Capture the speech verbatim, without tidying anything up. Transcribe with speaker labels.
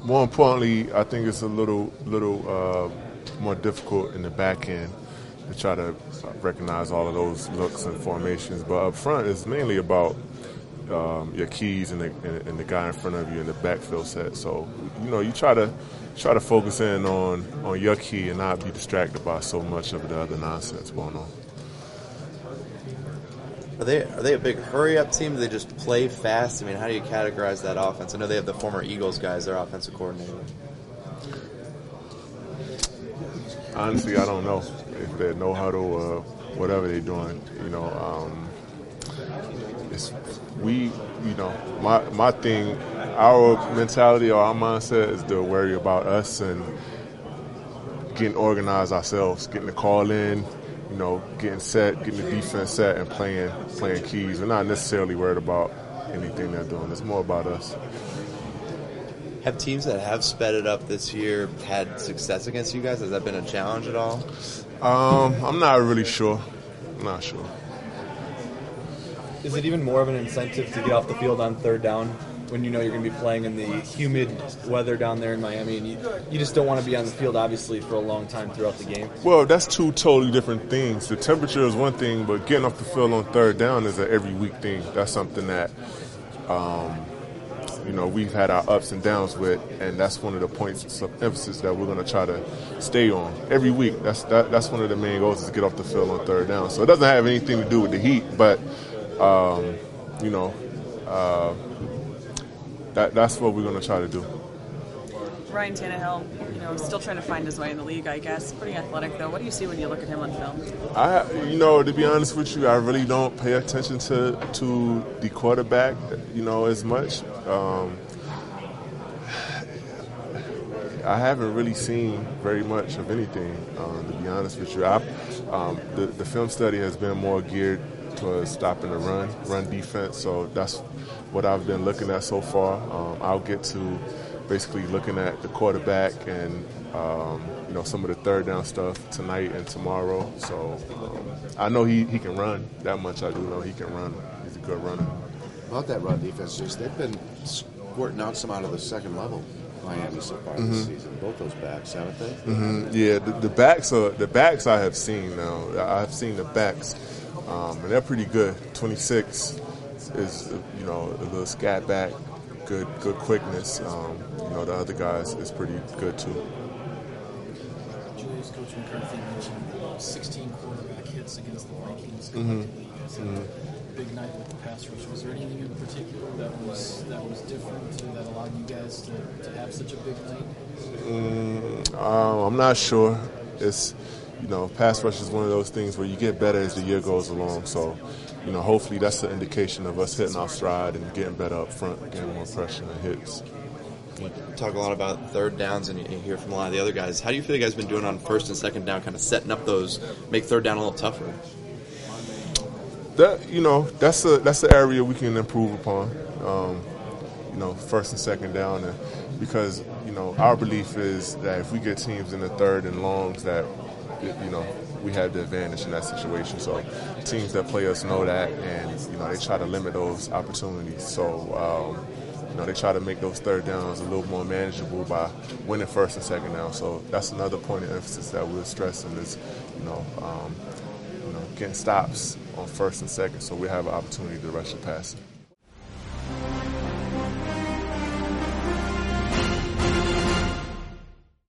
Speaker 1: more importantly, I think it's a little little uh, more difficult in the back end to try to recognize all of those looks and formations. But up front, it's mainly about um, your keys and the, and, and the guy in front of you in the backfield set. So, you know, you try to try to focus in on, on your key and not be distracted by so much of the other nonsense going on.
Speaker 2: Are they are they a big hurry-up team? Do they just play fast? I mean, how do you categorize that offense? I know they have the former Eagles guys, their offensive coordinator.
Speaker 1: Honestly, I don't know if they're no huddle or whatever they're doing. You know, um, it's we. You know, my my thing, our mentality or our mindset is to worry about us and getting organized ourselves, getting the call in. You know, getting set, getting the defense set, and playing playing keys. We're not necessarily worried about anything they're doing. It's more about us.
Speaker 2: Have teams that have sped it up this year had success against you guys? Has that been a challenge at all?
Speaker 1: Um, I'm not really sure. I'm not sure.
Speaker 3: Is it even more of an incentive to get off the field on third down when you know you're going to be playing in the humid weather down there in Miami, and you, you just don't want to be on the field, obviously, for a long time throughout the game?
Speaker 1: Well, that's two totally different things. The temperature is one thing, but getting off the field on third down is an every week thing. That's something that, um, you know, we've had our ups and downs with, and that's one of the points of emphasis that we're going to try to stay on every week. That's that, that's one of the main goals is to get off the field on third down. So it doesn't have anything to do with the heat, but, um, you know, uh, That, that's what we're going to try to do.
Speaker 4: Ryan Tannehill, you know, still trying to find his way in the league, I guess. Pretty athletic, though. What do you see when you look at him on film?
Speaker 1: I, you know, to be honest with you, I really don't pay attention to to the quarterback, you know, as much. Um, I haven't really seen very much of anything, um, to be honest with you. I, um, the, the film study has been more geared towards stopping the run, run defense, so that's what I've been looking at so far. Um, I'll get to basically looking at the quarterback and, um, you know, some of the third down stuff tonight and tomorrow. So um, I know he, he can run. That much I do know he can run. He's a good runner.
Speaker 5: About that run defense, just they've been squirting out some out of the second level. Miami so far
Speaker 1: mm-hmm.
Speaker 5: this season. Both those backs, haven't they?
Speaker 1: Mm-hmm. Yeah, the, the backs are the backs I have seen now. I've seen the backs, um, and they're pretty good. twenty-six is, you know, a little scat back, good good quickness. Um, you know, the other guys is pretty good too.
Speaker 6: Julius, Coach McCarthy mentioned sixteen quarterback hits against the Vikings.
Speaker 1: Mm-hmm. Mm-hmm.
Speaker 6: Big night with the pass rush. Was there anything in particular that was that was different that allowed you guys to, to have such a big night?
Speaker 1: Mm, uh, I'm not sure. It's, you know, pass rush is one of those things where you get better as the year goes along. So, you know, hopefully that's an indication of us hitting our stride and getting better up front, getting more pressure and hits.
Speaker 2: You talk a lot about third downs, and you hear from a lot of the other guys. How do you feel you guys been doing on first and second down, kind of setting up those, make third down a little tougher?
Speaker 1: That, you know, that's a that's an area we can improve upon. Um, you know, first and second down, and because you know our belief is that if we get teams in the third and longs, that you know we have the advantage in that situation. So teams that play us know that, and you know they try to limit those opportunities. So um, you know they try to make those third downs a little more manageable by winning first and second down. So that's another point of emphasis that we're stressing is you know um, you know getting stops on first and second, so we have an opportunity to rush the passer.